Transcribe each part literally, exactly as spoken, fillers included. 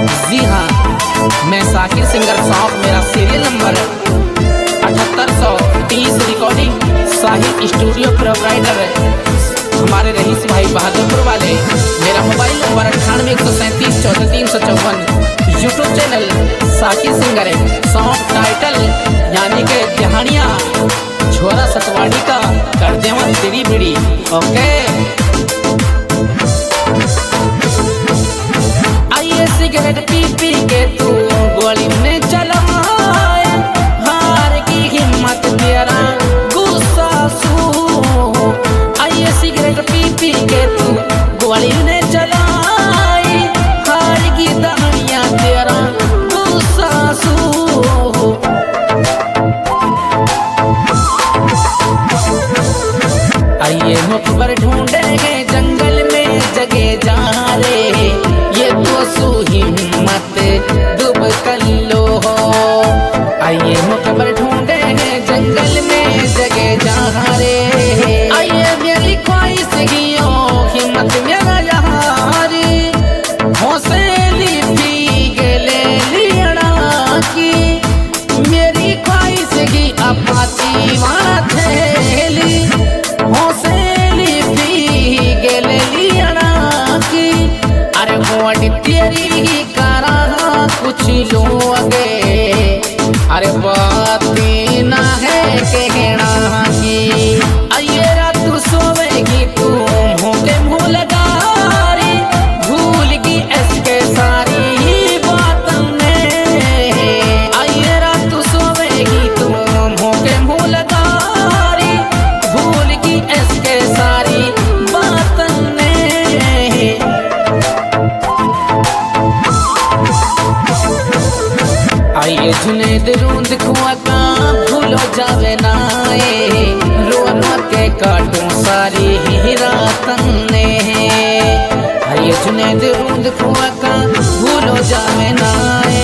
जी हाँ, मैं साकिर सिंगर साहब, मेरा सीरियल नंबर अठहत्तर सौ तीस, रिकॉर्डिंग साहिब स्टूडियो प्रोवाइडर हमारे रईस भाई बहादुरपुर वाले। मेरा मोबाइल नंबर अट्ठानवे एक सौ सैंतीस चौदह तीन सौ चौवन। YouTube channel Sakir singer song title यानी के जहानिया छोरा सतवाड़ी का कर देवन तेरी बीड़ी। ओके, आइए सिगरेट पी पी के तू गोली में चलाए, हार की हिम्मत तेरा गुस्सा सू। आइए सिगरेट पी पी के तू गोली में चलाए, हार की दहाड़ियां तेरा गुस्सा सू। आइए मुखबर ढूंढेंगे जंगल में जगे जा रे, ये तो सू हिम्मत डूब कर लो हो। आइए मुखबर ढूंढेंगे जंगल में जगे जा रे, आइए मेरी ख्वाहिश गियो हिम्मत मेरा यारी, हौसली भीग ले लियड़ा की मेरी ख्वाहिश गी अपाची वाला थैली, हौसली भीग ले लियड़ा की। अरे गोड़ी तेरी ही करा कुछ लोगे, अरे बात ना है कहना की। आइए रात तू सोवेगी तू होके मुँह लगारी, भूलगी इसके सारी बात में। आइए रात तू सोवेगी तू होके मुँह लगारी, भूलगी इसके सारी बात में। आइए जुनेद रूंद कुआं का भूलो जावे नाए, रो रो के काटूं सारी ही रातन ने। आइए जुनेद रूंद कुआं का भूलो जावे नाए,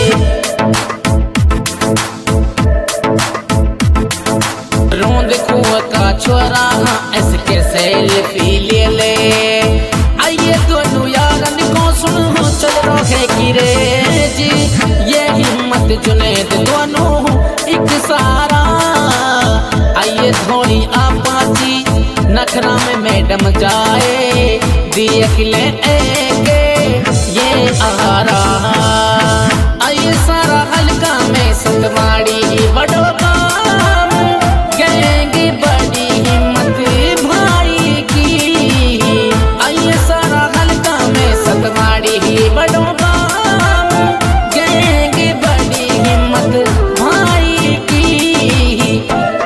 रूंद कुआं का छोरा इसके सेल्फी ले ले। आइए दोनों यारन को सुनो चल रहे गिरे जी, ये हिम्मत जुनेद दोनों एक सारा। आइए थोड़ी आपाची नखरा में मैडम जाए, देख ले एके ये आरा। आइए सारा हल्का में सतवाड़ी बड़ो काम, कहेंगे बड़ी हिम्मत भाई की। आइए सारा हल्का में सतवाड़ी बड़ो काम, कहेंगे बड़ी हिम्मत भाई की।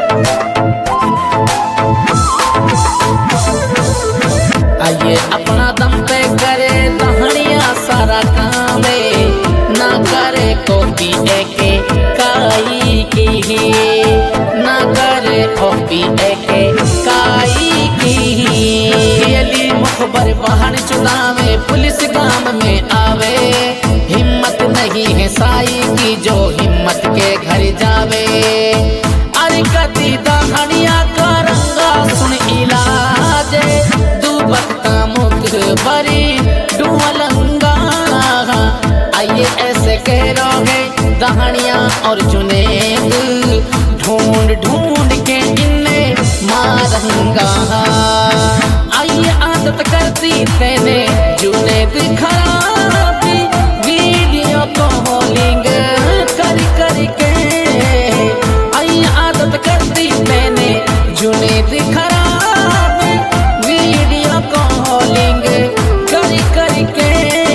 आइए अपना दम पे करे दहाड़िया सारा काम, ना करे कॉपी एके काई की, ना करे कॉपी एके काई की। अली मुखबर बहन चुनावे पुलिस गांव में आवे, हिम्मत नहीं है साई की जो हिम्मत के घर जावे। अरे कदी दहाड़िया का रंगा सुन इलाज, दू बख्ता मुख बरी डुमलंगा। आइए ऐसे कह रहे दहाड़िया और जुनेद, ढूंढ ढूंढ के इन्हें मारूंगा। आइए आदत करती तेने जुनेद खराबी, वीडियो कॉलिंग कर कर के। आइए आदत करती मैंने जुनेद खराबी, वीडियो कॉलिंग कर कर के।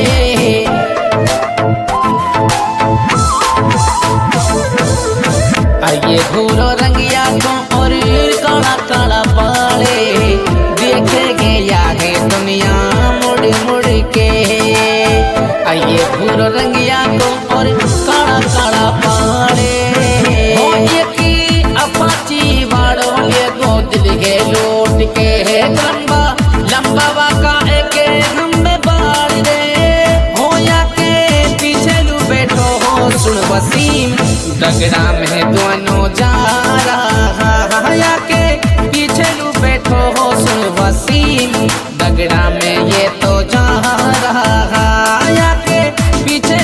आइए घूरो रंगिया को और काला काला बाले, देखेंगे यारे दुनिया मुड़ मुड़ के। आइए घूरो रंगिया को और काला काला बाले, हो ये की अपाची वाड़ो ये गो दिल के लौट के। लंबा लंबा वाका एक हम में बाढ़ रे, हो या के पीछे लू बैठो हो सुन वसीम, दगड़ा में दोनों जा रहा। या के पीछे लू बैठो हो सुन वसीम, दगड़ा में ये तो जा रहा। या के पीछे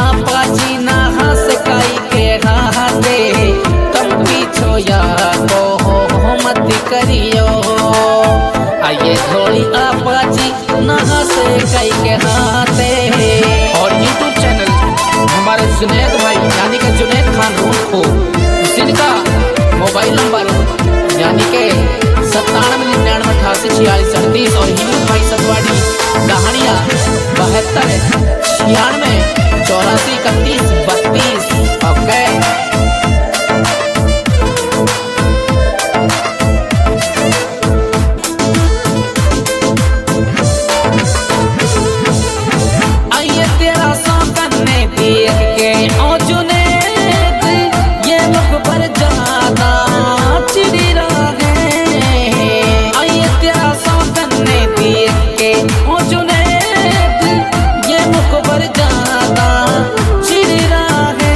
आपाची ना हंस काई के हाथे तुम पीछो या को हो मत करियो। आइए थोड़ी आपाची ना हंस काई के हाथे। और यूट्यूब चैनल हमारे जुनैद भाई यानी कि जुनैद खान को, जिनका मोबाइल नंबर यानी कि सत्तानवे निन्यानवे अठासी छियालीस अड़तीस और हिम्मत भाई सतवाड़ी कहानियाँ बहत्तर छियानवे चौरासी इकतीस बत्तीस। ओके आइए तेरा सौगन ने देख के ओ जुनैद ये मुख पर जाना चिड़ी रागे। आइए तेरा सौगन ने देख के ओ जुनैद ये मुख पर जाना चिड़ी रागे।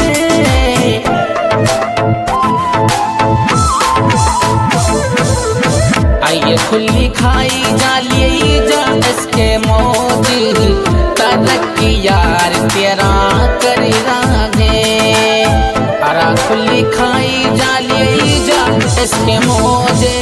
आइए खुली खाई जालिए जा इसके मौज तरक्की यार तेरा कर रागे। अरा खुली खाई जालिए जा इसके मौजे।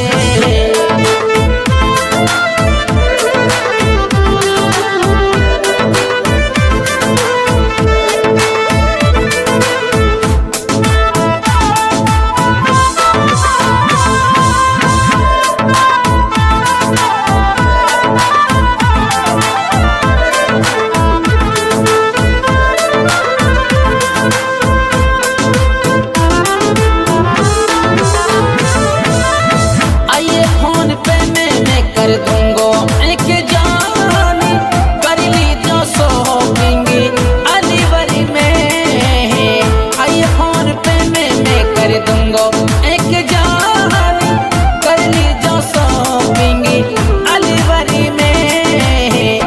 कर दूंगो एक जान कर ली जो शॉपिंग अलीवरी में। आइए फोन पे में मैं कर दूंगो एक जान कर ली जो शॉपिंग अलीवरी में।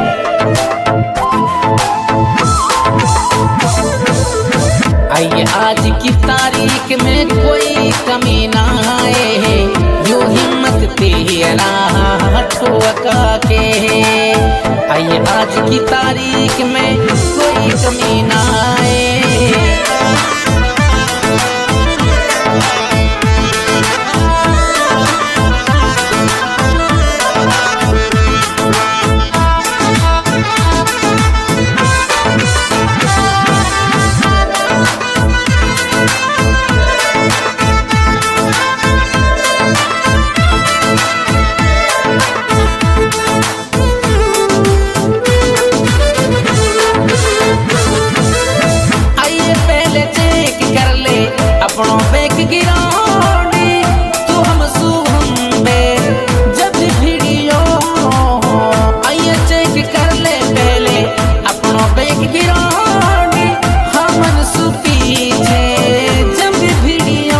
आइए आज की तारीख में कोई कमी ना आए यूं हिम्मत तेरा ठोका के। आइए आज की तारीख में कोई कमी ना आए। अपनों बेक गिरानी तू हम सुहम बे जब वीडियो। आइए चेक कर ले पहले अपनों बेक गिरानी हमन सु पीछे जब वीडियो।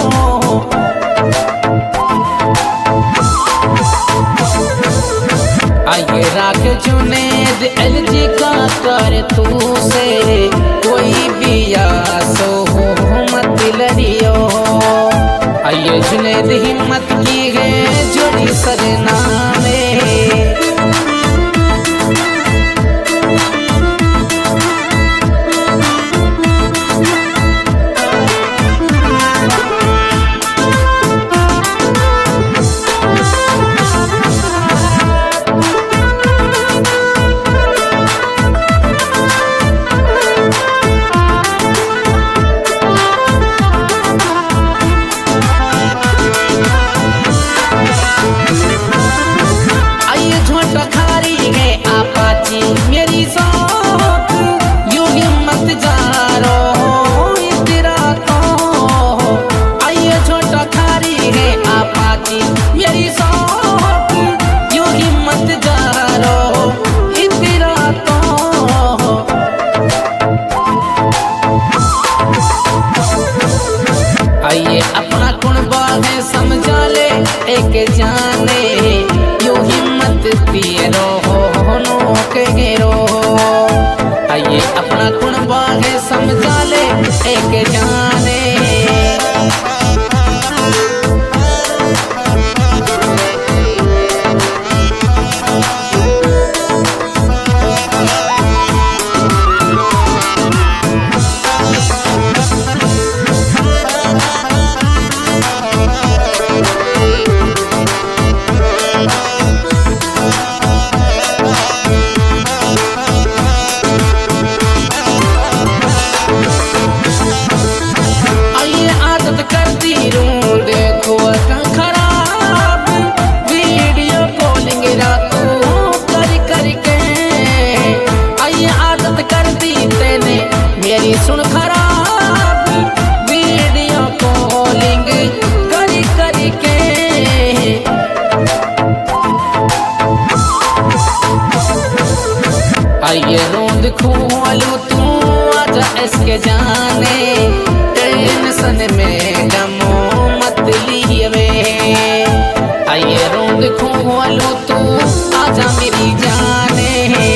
आइए राख जुनैद एलजी का कर तू से कोई भी आसो मत लड़ियो। आइए जुनैद हिम्मत की है जोड़ी सरनामे। मेरी सौख यूं हिम्मत जारो तेरा तो। आइए छोटा खारी है आपाची मेरी सौख यूं हिम्मत जारो तेरा तो। आइए अपना कुणबा है समझा ले एक जाने यूं हिम्मत तेरो के गिरो। आइए अपना कुणबा है समझा ले एक जाने। खोलू तू आजा इसके जाने टेंशन में डमो मत लिए आइए रोंद खोलू तू आजा मेरी जाने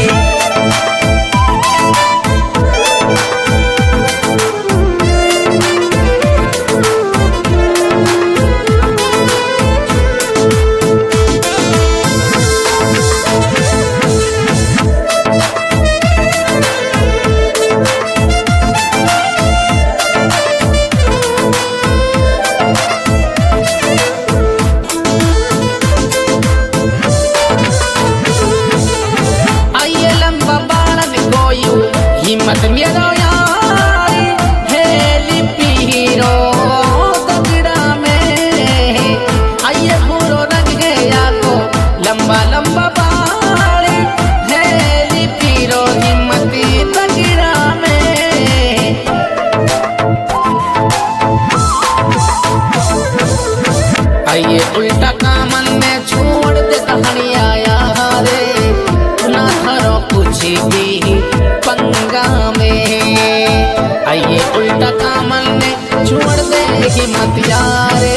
हिम्मत मेरो यार हेली पीरो तगड़ा में आइए पूरो रंग गया को लंबा लंबा बाल हेली पीरो हिम्मत तगड़ा में आइए उल्टा कामन में छोड़ दे कहानिया यारे ना करो कुछ भी पंगा में आइए उल्टा कामन में छोड़ दे हिम्मत यारे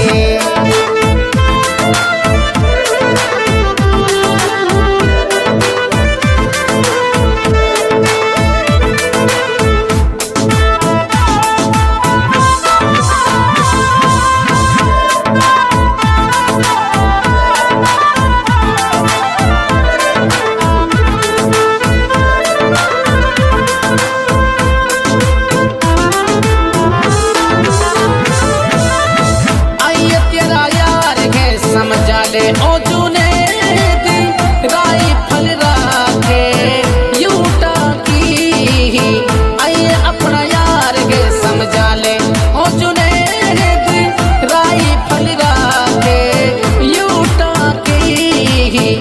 ओ जुनेद राइफल राखे यूटा की आइए अपना यार के समझा ले ओ जुनेद राइफल राखे यूटा की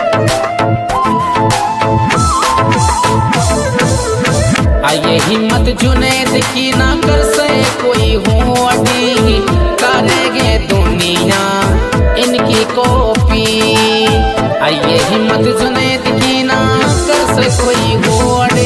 आइए हिम्मत जुनेद की ना कर से कोई हो अड़ी करेंगे दुनिया इनकी कॉपी आइए हिम्मत जुनेद की ना कर से कोई हो अड़े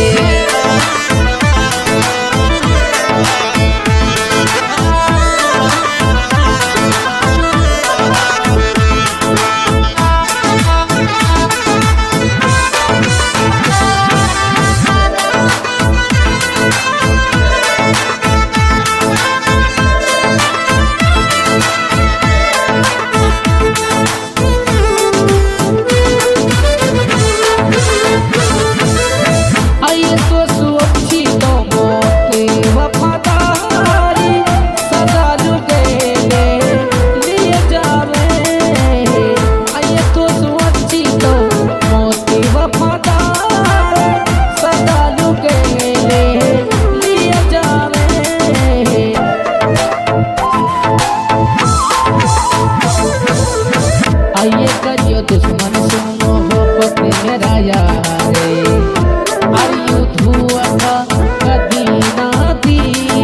आइए करियो दुश्मन से मोहब्बत मेरा यारे आयु धुआ था कदी ना दी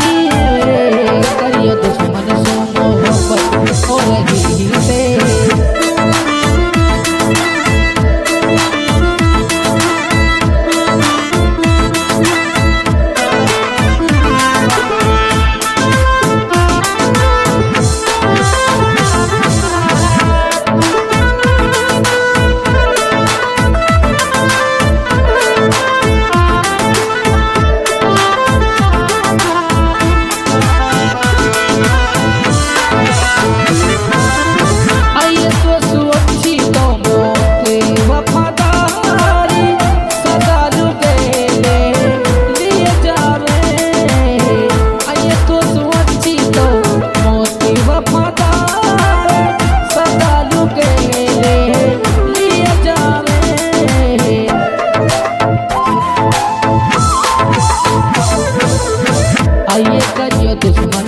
करियो दुश्मन से मोहब्बत हो रही से आइए करियो दुश्मन